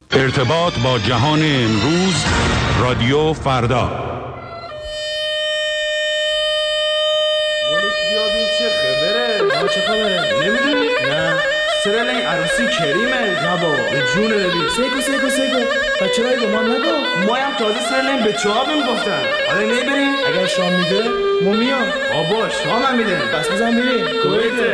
ارتباط با جهان امروز، رادیو فردا. ولک بیا بین چه خبره؟ چه خبره؟ نمیدونی؟ نه. سرل این عروسی کریمه؟ نه بابا. به جون ببین. سیکو بچه‌های به ما نگو. مایم تازه سرل این بچه ها بهم گفتن. حالا نمیبریم؟ اگر شام میده ما میام. آبا شام هم میده. بس بزن بریم. کویته.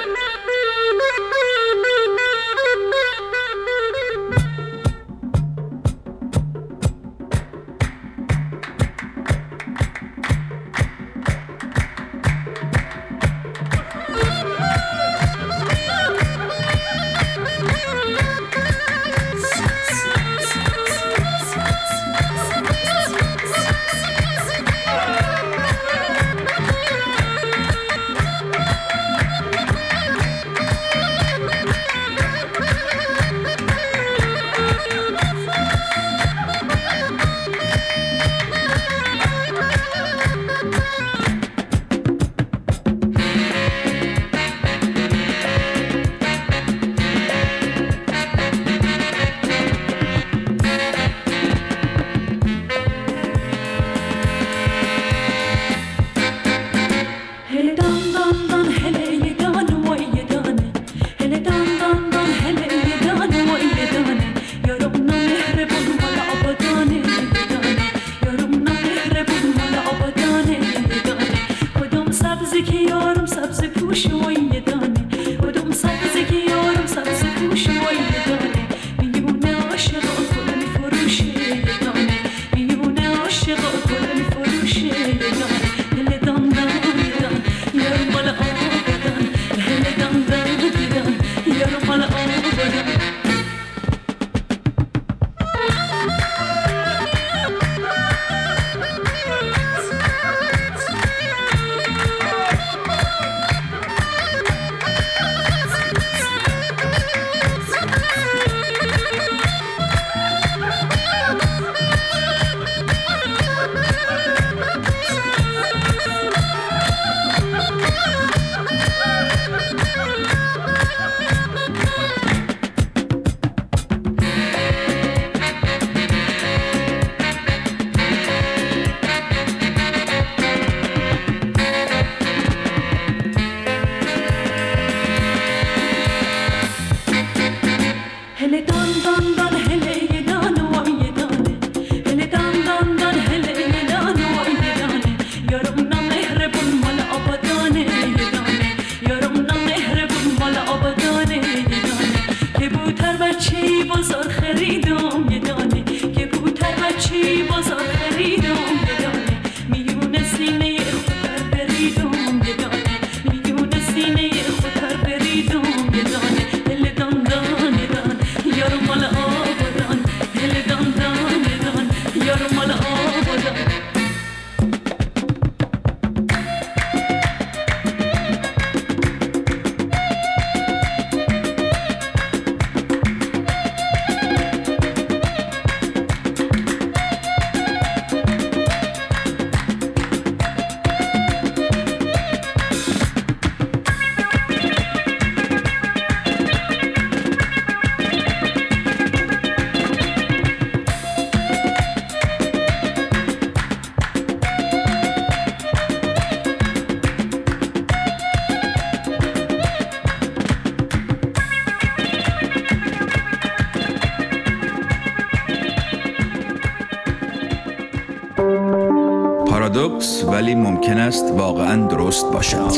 پارادوکس ولی ممکن است واقعاً درست باشد.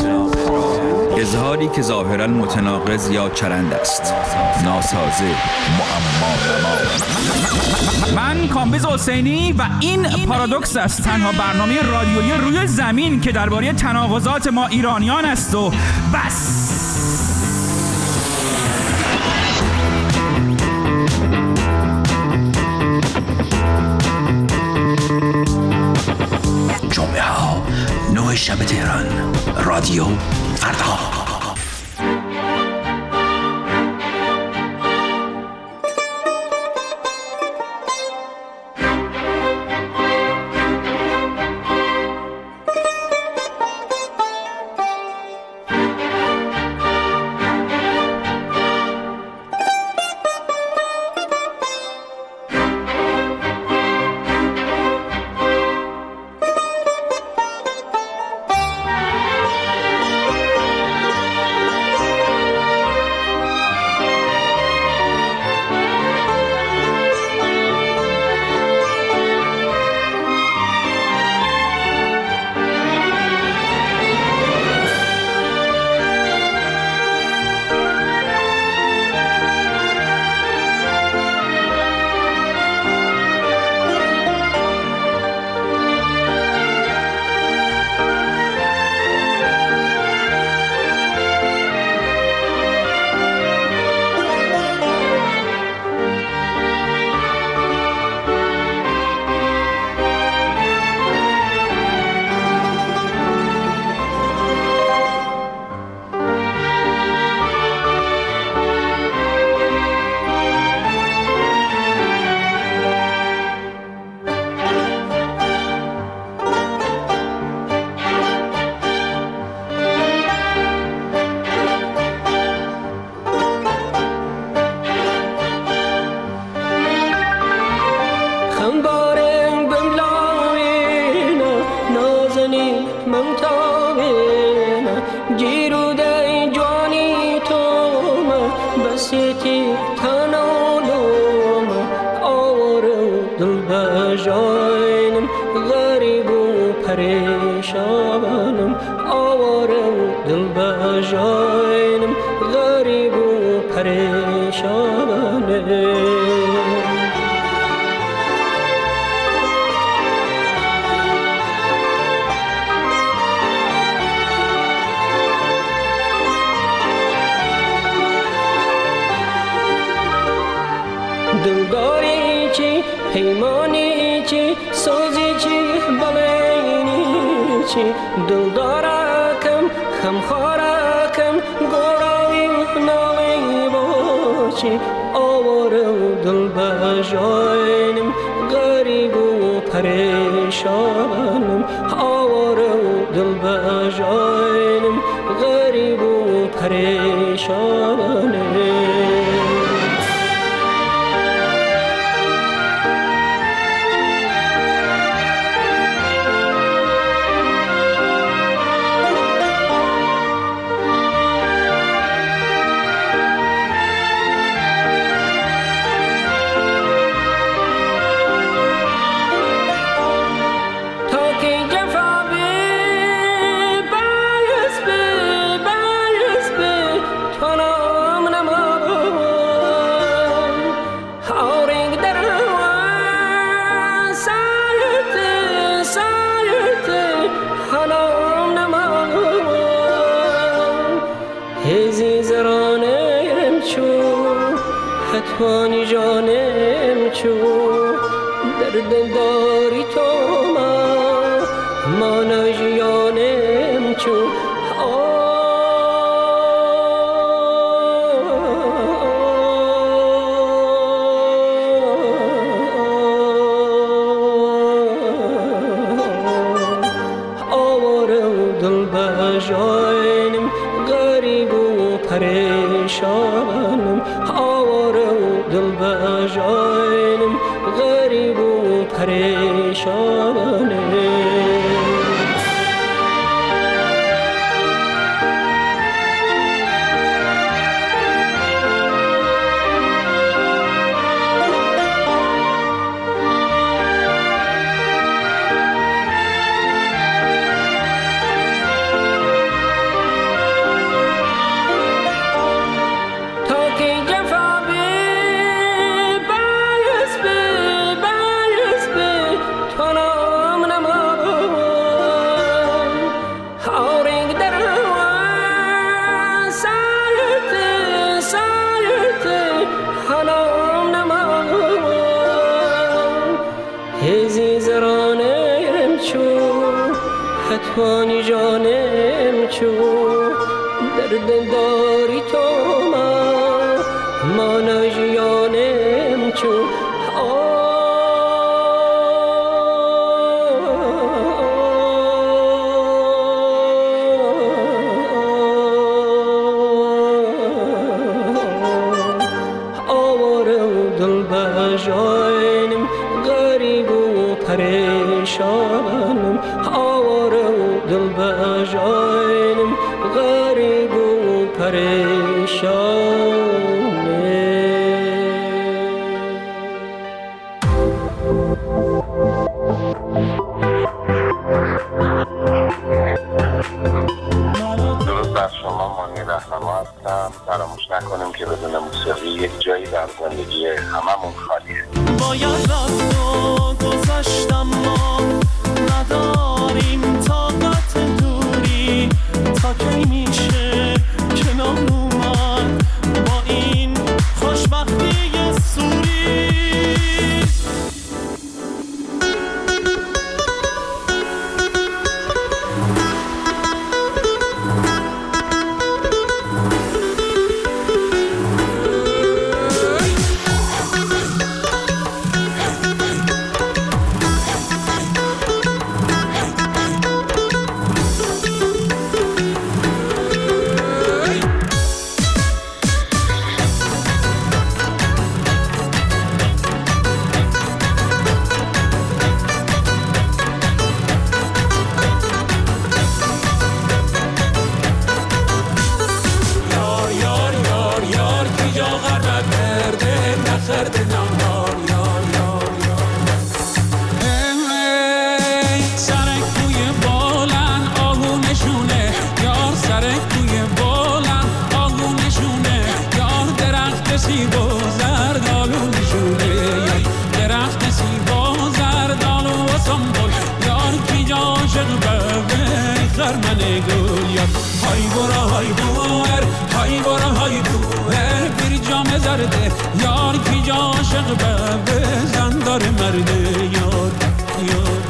اظهاری که ظاهراً متناقض یا چرند است. ناسازه، معما. من کامبیز حسینی و این پارادوکس است، تنها برنامه رادیویی روی زمین که درباره تناقضات ما ایرانیان است و بس. جمعه ها 9 شب تهران، رادیو فردا. پریشانم آوارم دل بجاینم غریب و پریشانم دلداری چی پیمانی چی سوزی چی بلینی چی دلدارکم خمخارکم گوراوی نالی باشی آورم دل بجاینم غریب و پریشانم آورم دل بجاینم غریب و پریشانم حتوانی جانم چو درد داری تو ما نجیانم چو آوارم دل بجاینم غریب و پریشانم دل بجاینم غریب و پریشانم حتوانی جانم چو درد داری تو ما نجیانم چو آوارم دل بجاینم غریب و پریشانم دل بجاینم غریب و پریشانم درود بر شما، مانی رهنما هستم. فراموش نکنیم که بدون موسیقی یک جایی در زندگی هممون خالیه. باید رفت و گذشتم ما نداریم طاقت دوری تا کی میشه کنار اومد با این خوشبختی سوری های برا های دوهر های برا های دوهر بیر جام زرده یار کی جا عاشق به زندار مرده یار یار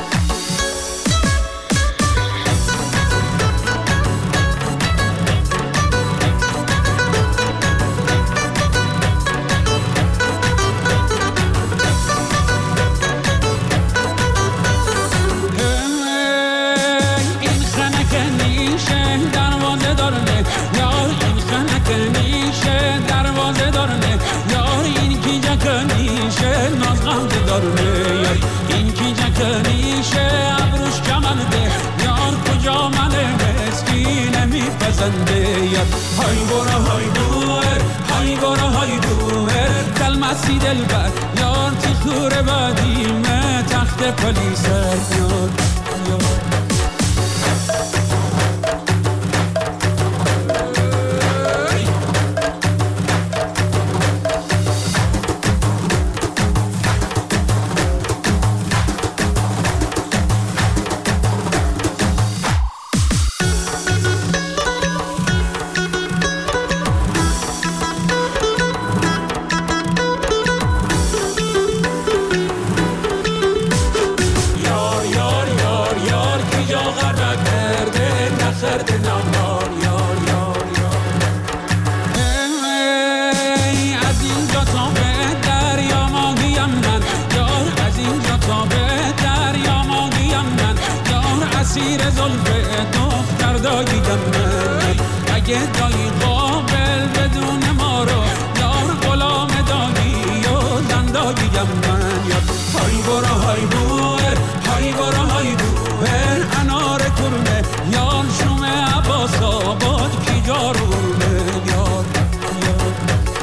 این کی جکنیشه ابروش کمنده یار کجا من مسکین میپسنده یار های برا های دوهر های برا های دوهر دل مسی دل بر یار تی خوره بدیمه تخت پلیسر یار یار اسیر زلف دختر داییدم من اگه دایی قابل بدون ما رو یار غلام دایی و زن داییدم من یار های برا های بوهر های برا های بوهر انار کرمه یار شوم عباس آباد کی جارونه یار یار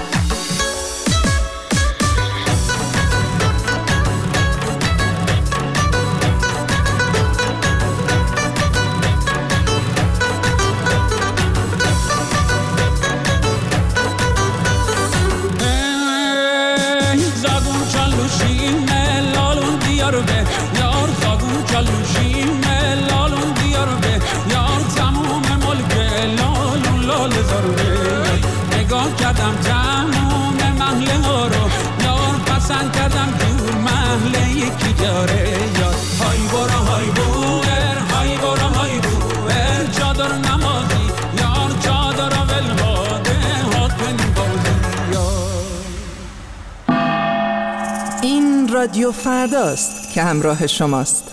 یار زاگون کلوشیم لالون دیار به یار تموم ملک لالون لال زاره نگاه کردم تموم محله ها رو یار پسند کردم دور محله یکی داره یار های برا های بوهر های برا های بوهر چادر نمازی یار چادر ولهاده حاکن بازی یار این رادیو فرداست که همراه شماست.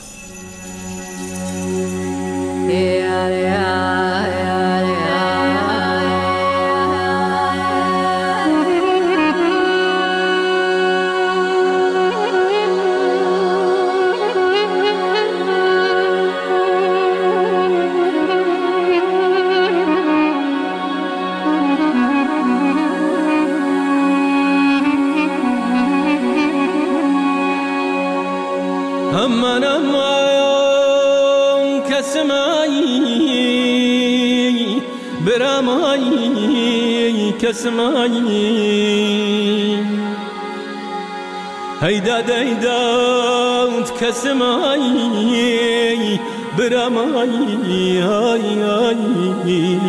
کسمایی هیداد هیداد کسمایی برمایی آی آی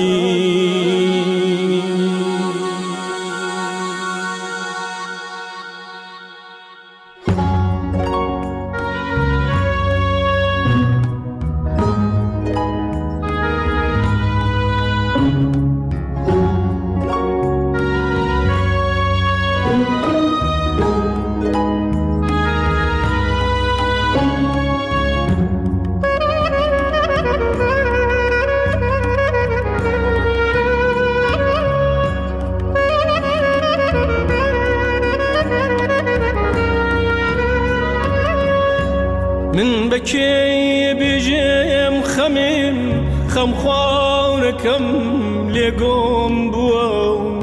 من بکی بیجم خم خوارکم لگم بو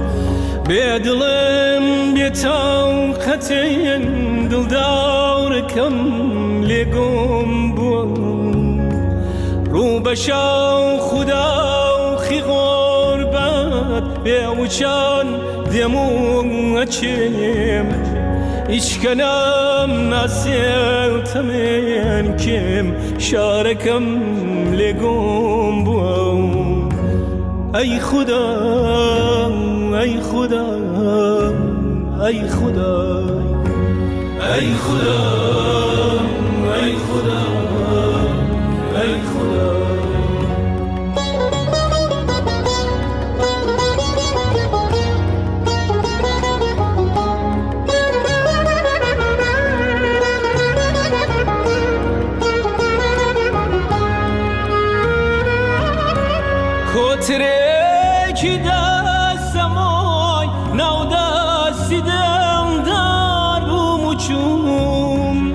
بدلم بتوقتين دل دارکم لگم بو رو بشاو خدا خی غربت بیوچان دمو اچیم ایچ کنم نسیتمین کم شارکم لگم بو ای خدا ای خدا ای خدا ای خدا ای خدا ای خدا ترکی دستمای نو دستیدم در بوموچوم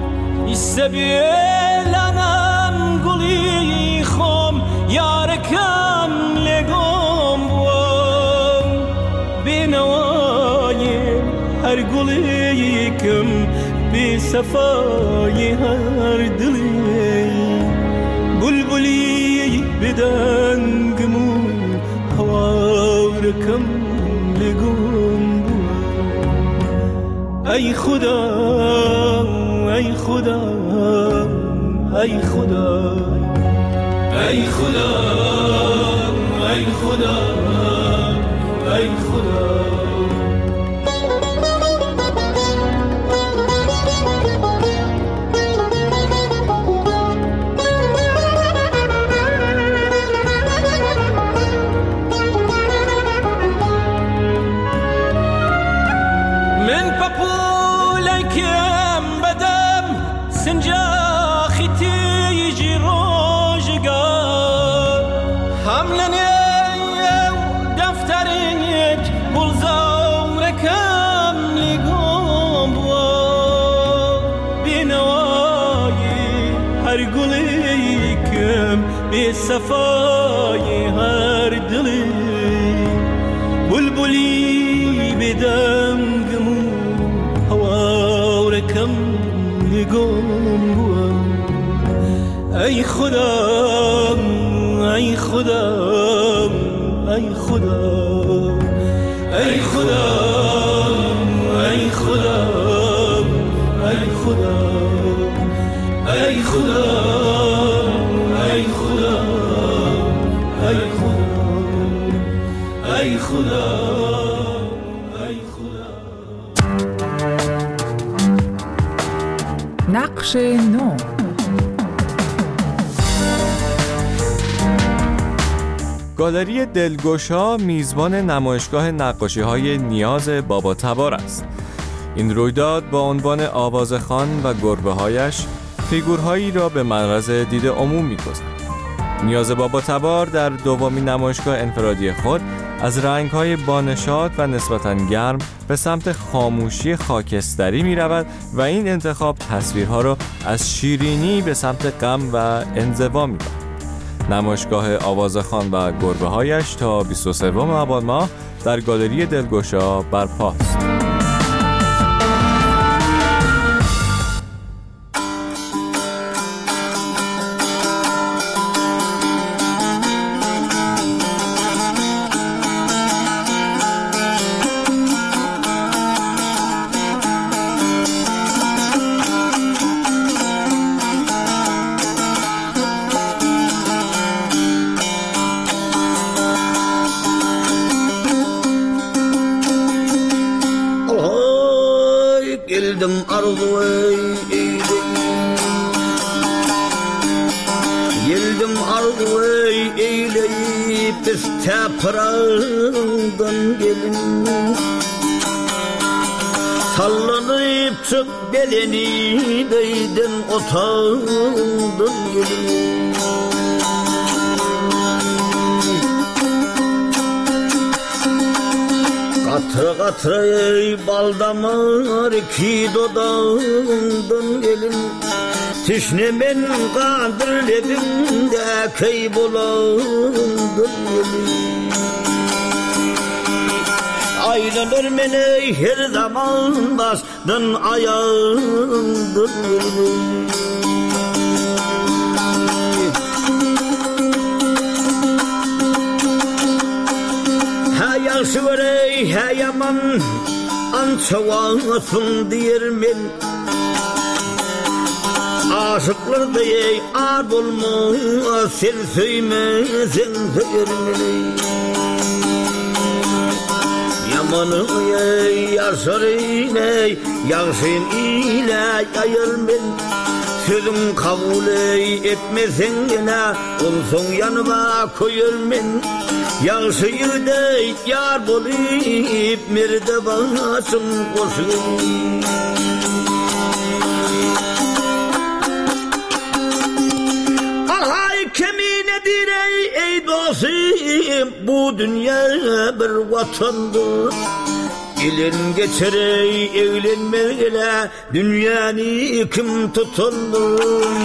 ایستبیلنم گلی خم یارکم لگم بوم بینوای هر گلی کم بی صفای هر دلی بلبلی بدنگمو هواركم لقوم أي خدا أي خدا أي خدا أي خدا أي خدا أي خدا صفای هر دلی بلبلی بدنگمو هوارکم نگم بوم ای خدا ای خدا ای خدا ای خدا ای خدا ای خدا ای خدا ای خدا ای خدا ای خدا ای خدا نقش نو گالری دلگشا میزبان نمایشگاه نقاشی‌های نیاز بابا تبار است. این رویداد با عنوان آوازخوان و گربه‌هایش فیگورهایی را به معرض دید عموم می‌گذارد. نیاز بابا تبار در دومین نمایشگاه انفرادی خود از رنگ‌های بانشاد و نسبتاً گرم به سمت خاموشی خاکستری می‌رود و این انتخاب تصویرها را از شیرینی به سمت غم و انزوا می‌برد. نمایشگاه آوازخوان و گربه‌هایش تا 23 آبان ماه در گالری دلگشا برپاست. Geldim arzuya Geldim arzuya eyleyip isteprağından gelin Sallanıp çık beleni değdin otağından gelin Katır katır ey bal damar iki dodağından gelin Tişnemen kadir lebimde kaybolandan gelin Aylanır meni her zaman bastın ayağından gelin Yaşı var ey yaman ançavasın diyermen Aşıklar da ey ar olma sen söylemezsen söylermen Amanı yasarine yansın ile yayır ben. Sözüm kabul etmesen gene olsun yanıma koyur men. Yansıyı da yar bolup merde basın koşun. Alhay keminedir ey dostum, bu dünya bir vatandır. Gelin geçer evlenmeyle dünyanı kim tutandı?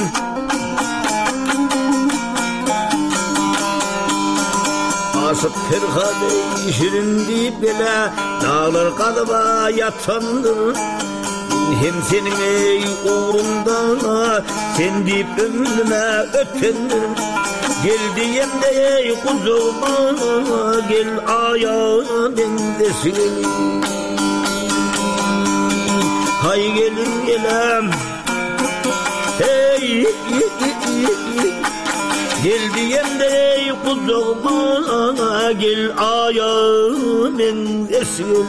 Asıp perhade şirin deyip bile dağlar kalıba yatandı. Hem senin ey uğrunda sen deyip ömrüme ötendir. Gel diyem de ey kuzuma, gel ayağım bendesin. Hay gelin gelem, hey gel diyem de ey kuzuma, gel ayağım bendesin.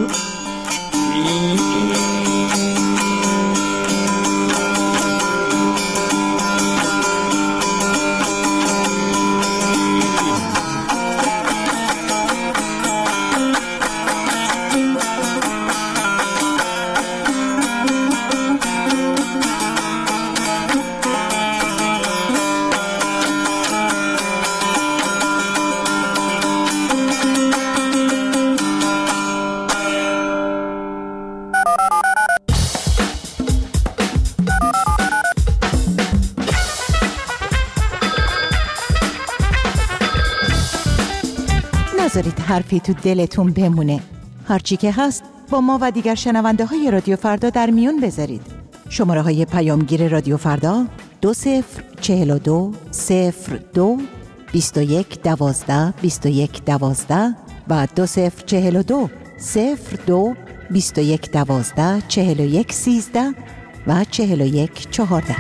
نذارید حرفی تو دلتون بمونه. هرچی که هست با ما و دیگر شنونده های رادیو فردا در میون بذارید. شماره های پیامگیر رادیو فردا 2042 02 21 12 21 12 و 2042 02 21 12 41 13 و 41 14.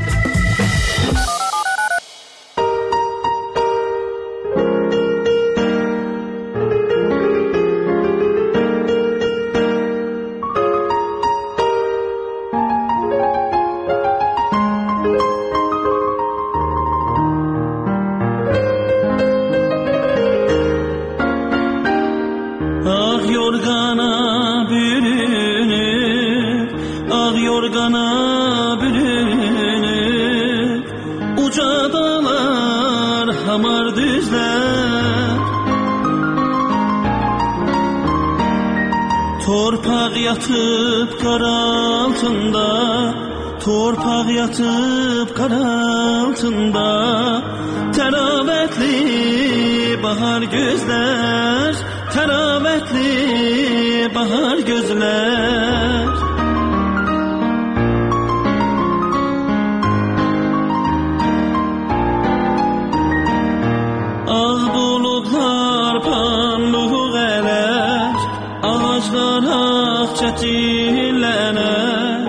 Torpaq yatıb qar altında, torpaq yatıb qar altında, təravətli bahar gözlər, təravətli bahar gözlər. Ağ buludlar pambıq ələr, ağaclar ağ çəçilənər.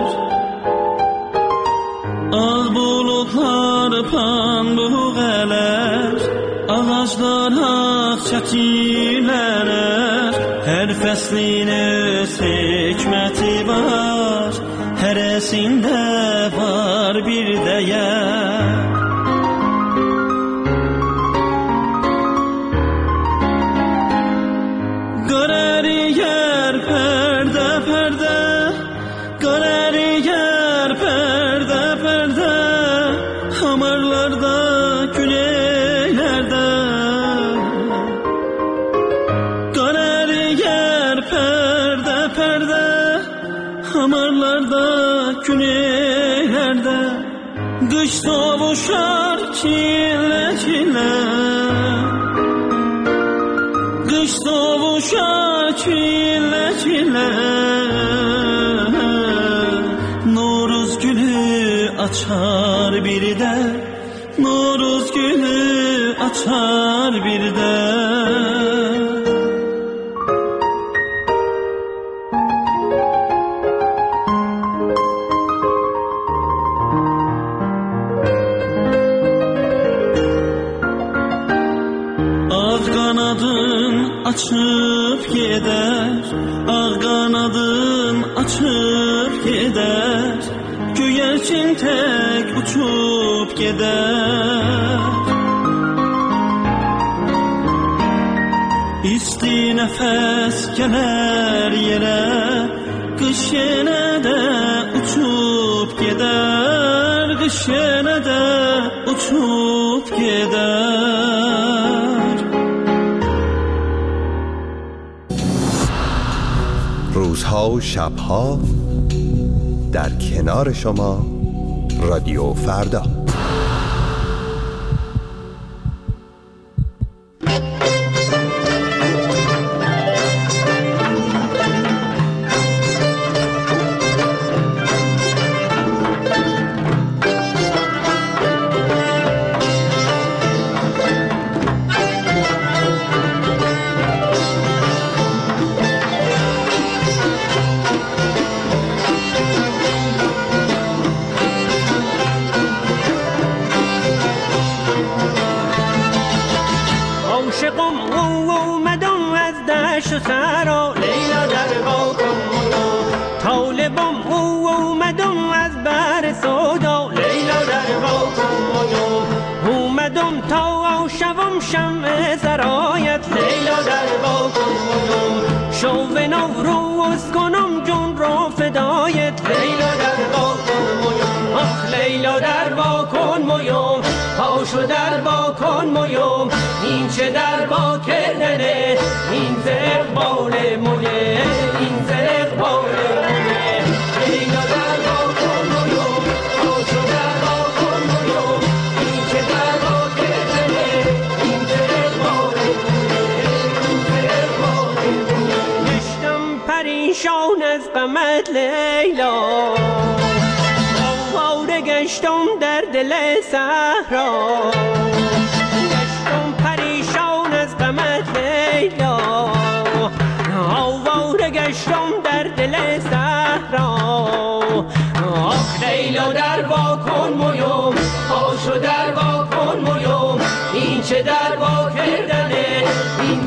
Ağ buludlar pambıq ələr, ağaclar ağ çəçilənər. Hər fəslin öz hikməti var, hərəsində var bir dəyər. Qış sovuşar çile çile, qış sovuşar çile çile. Noruz gülü açar bir de, Noruz gülü açar bir de. Açıp gider, açır gider, güvercin tek uçup gider. İsti nefes gelir yere, kış yine de uçup gider, kış yine de uçup gider. روزها و شبها در کنار شما رادیو فردا. پاشو در با کن مویم این چه در با کردنه این زرقبال مویه این زرقبال مویه لیلا در با کن مویم پاشو در با کن مویم این چه در با کردنه این زرقبال مویه این زرقبال مویه گشتم پریشان از غمت لیلا گشتم در دل صحرا گشتم پریشان از غمت لیلا آواره گشتم در دل صحرا آخ لیلا در با کن مویم پاشو در با کن مویم این چه در با کردنه این